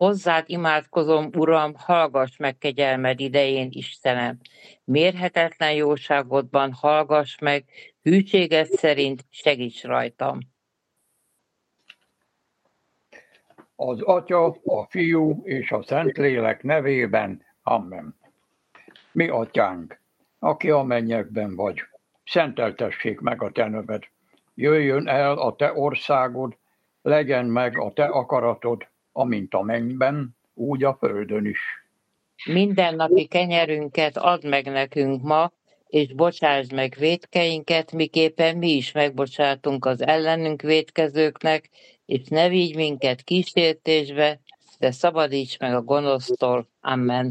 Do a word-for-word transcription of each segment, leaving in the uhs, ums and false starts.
Hozzád imádkozom, Uram, hallgass meg kegyelmed idején, Istenem. Mérhetetlen jóságodban hallgass meg, hűséged szerint segíts rajtam. Az Atya, a Fiú és a Szentlélek nevében. Amen. Mi Atyánk, aki a mennyekben vagy, szenteltessék meg a te neved. Jöjjön el a te országod, legyen meg a te akaratod, amint a mennyben, úgy a földön is. Mindennapi kenyerünket add meg nekünk ma, és bocsásd meg vétkeinket, miképpen mi is megbocsátunk az ellenünk vétkezőknek, és ne vigy minket kísértésbe, de szabadíts meg a gonosztól. Amen.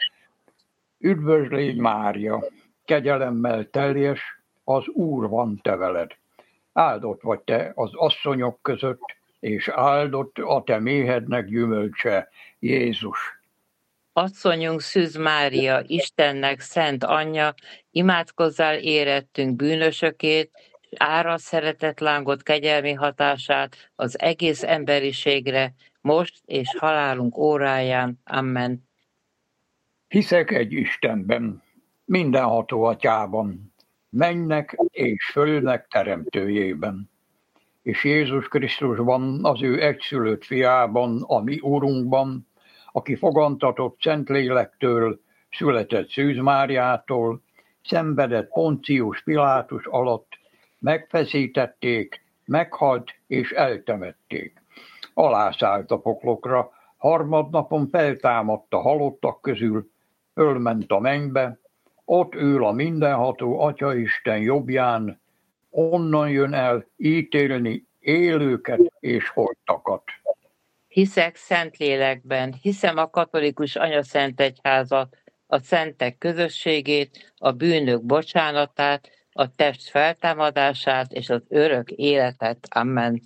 Üdvös légy, Mária, kegyelemmel teljes, az Úr van te veled. Áldott vagy te az asszonyok között, és áldott a te méhednek gyümölcse, Jézus. Asszonyunk Szűz Mária, Istennek szent anyja, imádkozzál érettünk bűnösökét, és árad szeretetlángot kegyelmi hatását az egész emberiségre, most és halálunk óráján. Amen. Hiszek egy Istenben, mindenható Atyában, mennek és földnek teremtőjében, és Jézus Krisztusban, az ő egyszülött fiában, a mi Úrunkban, aki fogantatott Szentlélektől, született Szűz Máriától, szenvedett Poncius Pilátus alatt, megfeszítették, meghalt és eltemették. Alászállt a poklokra, harmadnapon feltámadt a halottak közül, fölment a mennybe, ott ül a mindenható Atyaisten jobbján, onnan jön el ítélni élőket és holtakat. Hiszek Szentlélekben, hiszem a katolikus anyaszentegyházat, a szentek közösségét, a bűnök bocsánatát, a test feltámadását és az örök életet. Amen.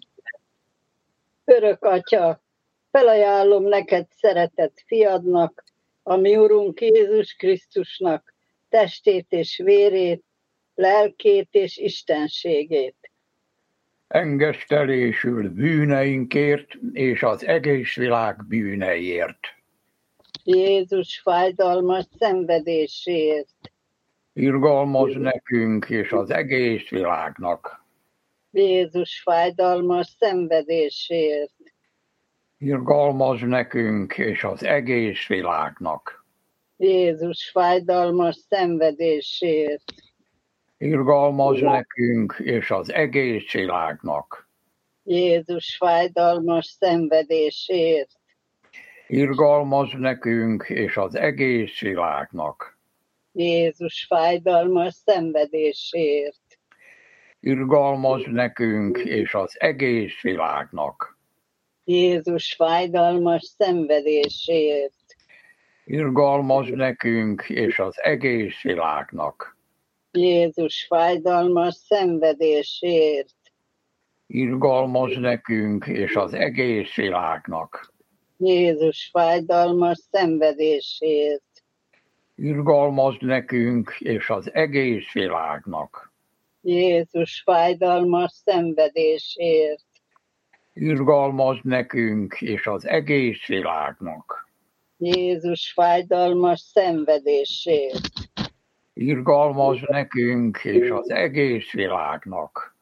Örök Atya, felajánlom neked szeretett fiadnak, a mi Urunk Jézus Krisztusnak, testét és vérét, lelkét és istenségét. Engesztelésül bűneinkért és az egész világ bűneiért. Jézus fájdalmas szenvedéséért. Irgalmaz nekünk és az egész világnak. Jézus fájdalmas szenvedéséért. Irgalmaz nekünk és az egész világnak. Jézus fájdalmas szenvedéséért. Irgalmaz nekünk és az egész világnak. Jézus fájdalmas szenvedéséért. Irgalmaz nekünk és az egész világnak. Jézus fájdalmas szenvedéséért. Irgalmaz nekünk és az egész világnak. Jézus fájdalmas szenvedéséért. Irgalmaz nekünk és az egész világnak. Jézus fájdalmas szenvedéséért. Irgalmaz nekünk és az egész világnak. Jézus fájdalmas szenvedéséért. Irgalmaz nekünk és az egész világnak. Jézus fájdalmas szenvedéséért. Irgalmaz nekünk és az egész világnak. Jézus fájdalmas szenvedéséért. Irgalmaz nekünk és az egész világnak.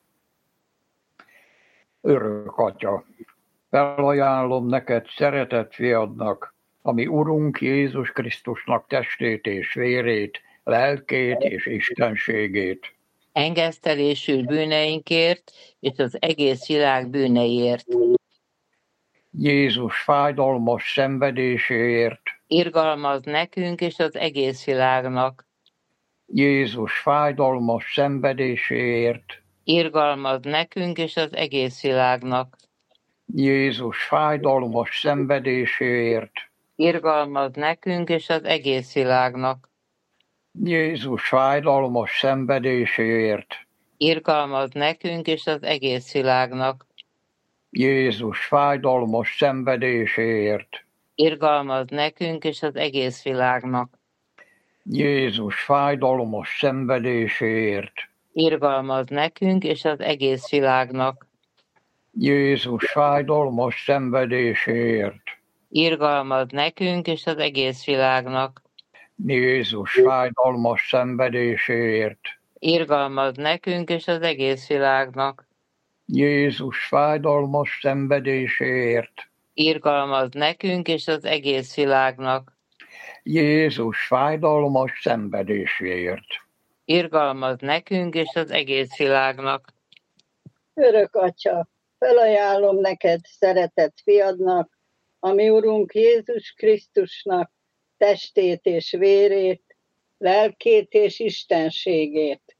Örök Atya, felajánlom neked szeretett fiadnak, ami Urunk Jézus Krisztusnak testét és vérét, lelkét és istenségét. Engesztelésül bűneinkért és az egész világ bűneiért. Jézus fájdalmas szenvedéséért. Irgalmaz nekünk és az egész világnak. Jézus fájdalmas szenvedéséért. Irgalmaz nekünk és az egész világnak. Jézus fájdalmas szenvedéséért. Irgalmaz nekünk és az egész világnak. Jézus fájdalmas szenvedéséért. Irgalmaz nekünk és az egész világnak. Jézus fájdalmas szenvedéséért. Irgalmaz nekünk és az egész világnak. Jézus fájdalmas szenvedéséért. Irgalmaz nekünk és az egész világnak. Jézus fájdalmas szenvedéséért. irgalmad nekünk és az egész világnak. Jézus fájdalmas szenvedéséért, Irgalmad nekünk és az egész világnak. Jézus fájdalmas szenvedéséért, Irgalmad nekünk és az egész világnak. Jézus fájdalmas szenvedéséért. Irgalmad nekünk és az egész világnak. Örök Atya, felajánlom neked szeretett fiadnak, a mi Urunk Jézus Krisztusnak testét és vérét, lelkét és istenségét.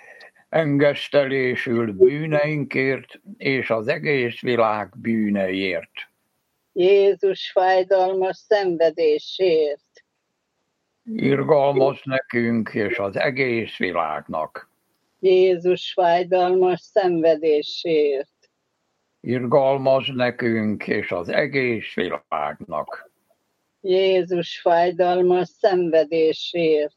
Engesztelésül bűneinkért és az egész világ bűneiért. Jézus fájdalmas szenvedésért. Irgalmaz nekünk és az egész világnak. Jézus fájdalmas szenvedésért. Irgalmaz nekünk és az egész világnak. Jézus fájdalmas szenvedésért.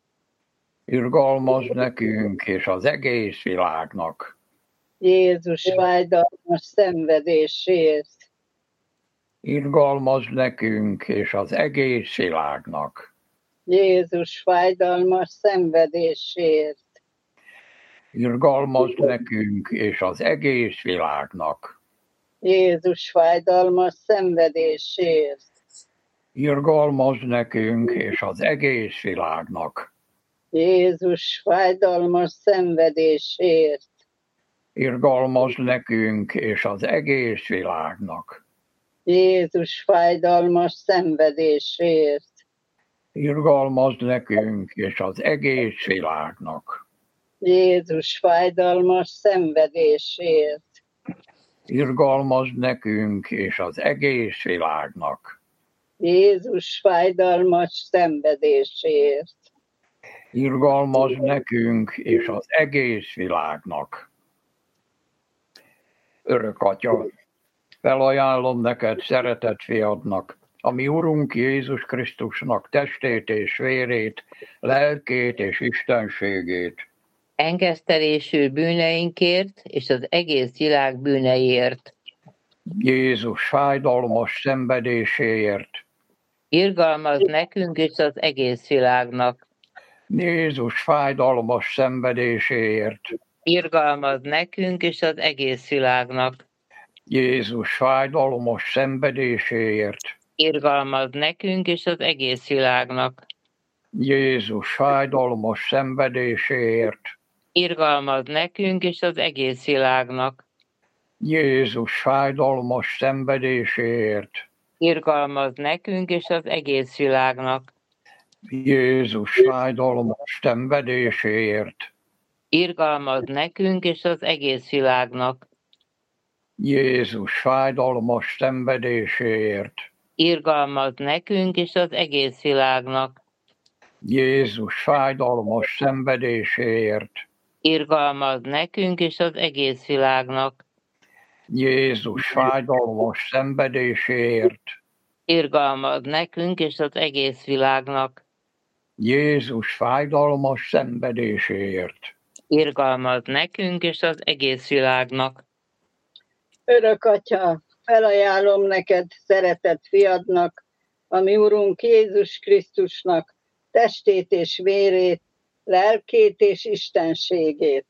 Irgalmaz nekünk és az egész világnak. Jézus fájdalmas szenvedésért. Irgalmaz nekünk és az egész világnak. Jézus fájdalmas szenvedésért. Irgalmaz nekünk és az egész világnak. Jézus fájdalmas szenvedésért. Irgalmaz nekünk és az egész világnak. Jézus fájdalmas szenvedésért. Irgalmaz nekünk és az egész világnak. Jézus fájdalmas szenvedésért. Irgalmaz nekünk és az egész világnak. Jézus fájdalmas szenvedésért. Irgalmaz nekünk és az egész világnak. Jézus fájdalmas szenvedésért. Irgalmaz nekünk és az egész világnak. Örök Atya, felajánlom neked szeretett fiadnak, a mi Urunk Jézus Krisztusnak testét és vérét, lelkét és istenségét. Engesztelésül bűneinkért és az egész világ bűneiért. Jézus fájdalmas szenvedéséért. Irgalmaz nekünk és az egész világnak. Jézus fájdalmas szenvedéséért. Irgalmaz nekünk és az egész világnak. Jézus fájdalmas szenvedéséért. Irgalmaz nekünk és az egész világnak. Jézus fájdalmas szenvedéséért. Irgalmaz nekünk és az egész világnak. Jézus fájdalmas szenvedéséért. Irgalmaz nekünk és az egész világnak. Jézus fájdalmas szenvedéséért. Irgalmaz nekünk és az egész világnak. Jézus fájdalmas szenvedéséért. Irgalmaz nekünk és az egész világnak. Jézus fájdalmas szenvedéséért. Irgalmaz nekünk és az egész világnak. Jézus fájdalmas szenvedéséért. Irgalmaz nekünk és az egész világnak. Jézus fájdalmas szenvedéséért. Irgalmaz nekünk és az egész világnak. Örök Atya, felajánlom neked szeretett fiadnak, a mi Urunk Jézus Krisztusnak testét és vérét, lelkét és istenségét.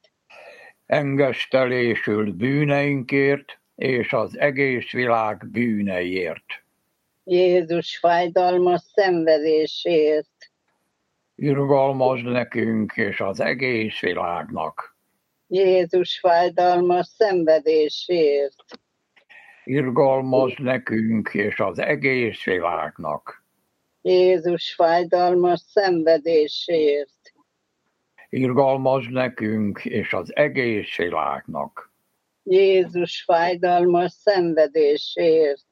Engesztelésül bűneinkért és az egész világ bűneiért. Jézus fájdalmas szenvedésért. Irgalmaz nekünk és az egész világnak. Jézus fájdalmas szenvedésért. Irgalmaz nekünk és az egész világnak. Jézus fájdalmas szenvedésért. Irgalmaz nekünk és az egész világnak. Jézus fájdalmas szenvedésért.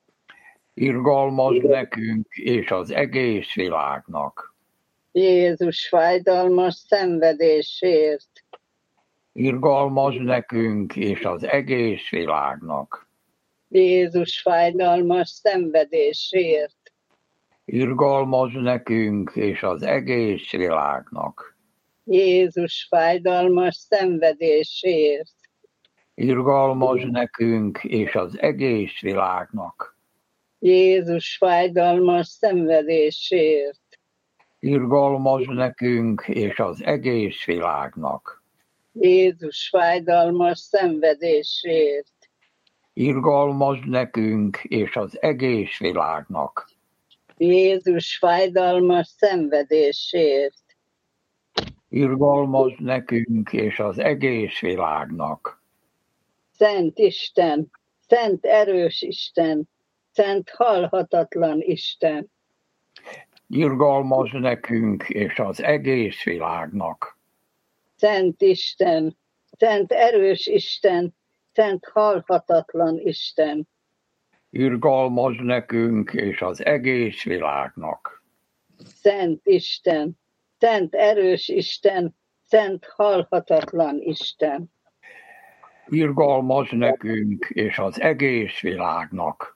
Irgalmaz nekünk és az egész világnak. Jézus fájdalmas szenvedésért. Irgalmaz nekünk és az egész világnak. Jézus fájdalmas szenvedésért. Irgalmaz nekünk és az egész világnak. Jézus fájdalmas szenvedésért. Irgalmaz nekünk és az egész világnak. Jézus fájdalmas szenvedésért. Irgalmazz nekünk és az egész világnak. Jézus fájdalmas szenvedésért. Irgalmazz nekünk és az egész világnak. Jézus fájdalmas szenvedésért. Irgalmazz nekünk és az egész világnak. Szent Isten, szent erős Isten, szent halhatatlan Isten. Irgalmazz nekünk és az egész világnak. Szent Isten, szent erős Isten, szent halhatatlan Isten. Irgalmazz nekünk és az egész világnak. Szent Isten, szent erős Isten, szent halhatatlan Isten. Irgalmazz nekünk és az egész világnak.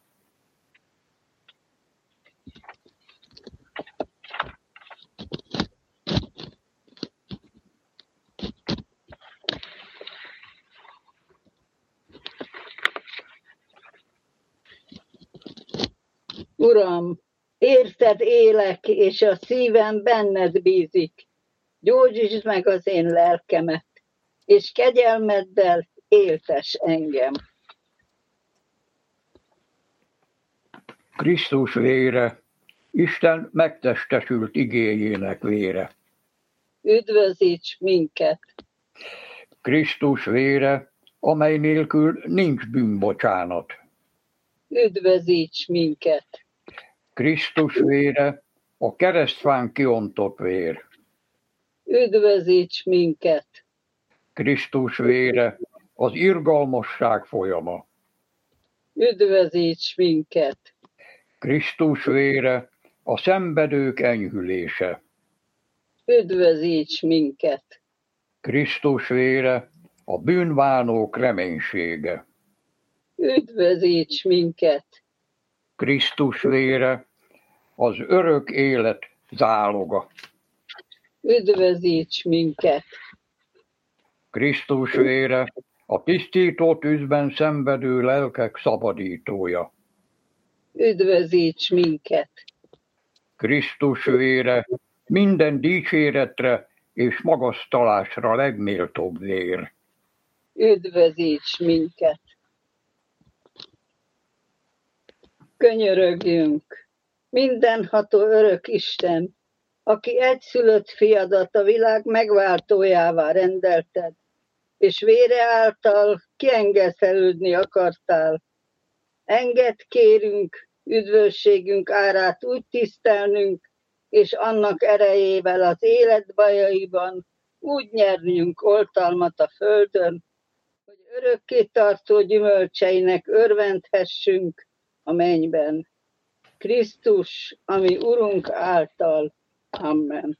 Uram, érted élek, és a szívem benned bízik. Gyógyítsd meg az én lelkemet, és kegyelmeddel éltes engem. Krisztus vére, Isten megtestesült igéjének vére. Üdvözíts minket. Krisztus vére, amely nélkül nincs bűnbocsánat. Üdvözíts minket. Krisztus vére, a keresztfán kiontott vér. Üdvözíts minket. Krisztus vére, az irgalmasság folyama. Üdvözíts minket. Krisztus vére, a szenvedők enyhülése. Üdvözíts minket. Krisztus vére, a bűnbánók reménysége. Üdvözíts minket. Krisztus vére, az örök élet záloga. Üdvözíts minket. Krisztus vére, a tisztító tűzben szenvedő lelkek szabadítója. Üdvözíts minket. Krisztus vére, minden dicséretre és magasztalásra legméltóbb vér. Üdvözíts minket. Könyörögjünk, mindenható örök Isten, aki egyszülött fiadat a világ megváltójává rendelted, és vére által kiengesztelődni akartál. Engedd kérünk, üdvösségünk árát úgy tisztelnünk, és annak erejével az élet bajaiban úgy nyernünk oltalmat a földön, hogy örökké tartó gyümölcseinek örvendhessünk a mennyben. Krisztus, ami Urunk által. Amen.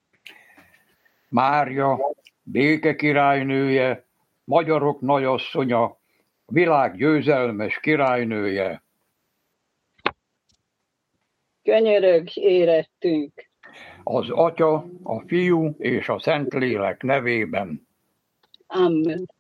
Mária, béke királynője, magyarok nagyasszonya, világ győzelmes királynője. Könyörögj érettünk. Az Atya, a Fiú és a Szentlélek nevében. Amen.